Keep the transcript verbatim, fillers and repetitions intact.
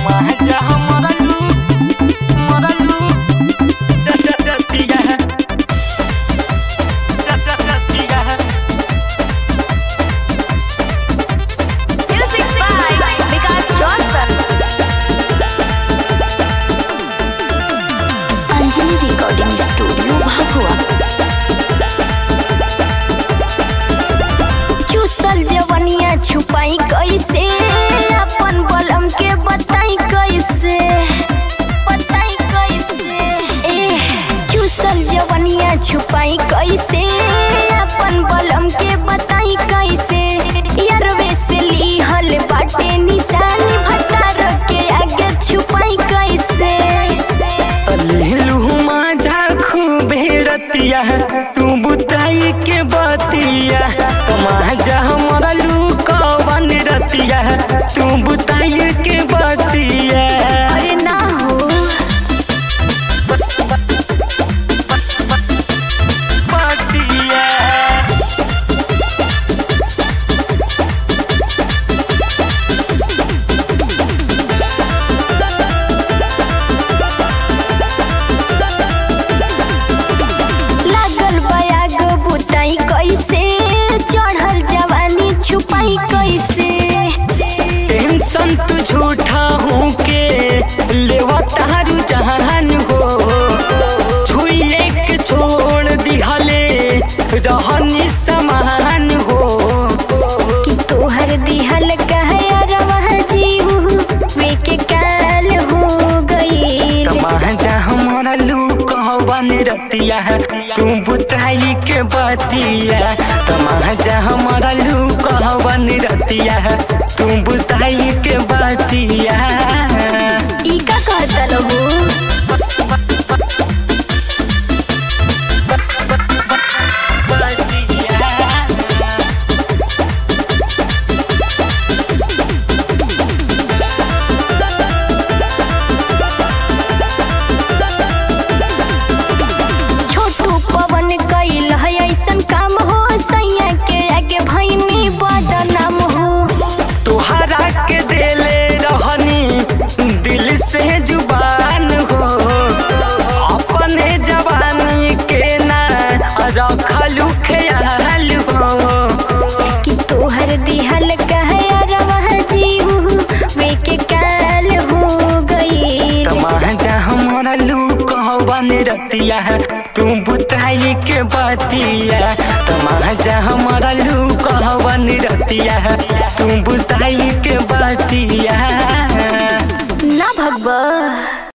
तमाजा मरलू मरलू रतिया रतिया Music by Vikas Rosal. Anjali Recording Studio, Bhabua. चूसल जवनिया छुपाई कैसे अपन बलम के बताई कैसे बताई कैसे ए चूसल जवनिया छुपाई कैसे अपन बलम के बताई कैसे यारवे से लीहल बाटे निशानी भतार के आगे छुपाई कैसे लेलू माझा खूबे रतिया तू बुताई के बतिया तमाजा मरलू कवन रतिया तू बुताई के बतिया अरे ना हो बतिया लागल बयाग बुताई कैसे चढ़ल जवानी छुपाई कैसे टेंशन तू झूठा हूँ के लेवा तारू जहान हो छुए के छोड़ दिहले रहनी समान हो कि तोहर दिहल कहे अरवा जीव वे के काल हो गई तमाजा हमारा लू कहवन रतिया तू बुताई के बतिया तमाजा हमारा लू कहवन रतिया तू बुताई के बतिया ई का कहतल हो छोटू पवन कैल है ऐसन काम हो सैया के आगे भैनी बदनाम हो तोहरा के देले रहनी दिल से जुबान हो अपने जवानी के ना रखलू ख्याल हो कि तोहर दिहल कहे अरवा जीव वे के काल हो गई तमाजा हमारा लू कहवन रतिया तू बुताई के बतिया तमाजा हमारा लू कहवन रतिया तू बुताई के बतिया ना भगवा।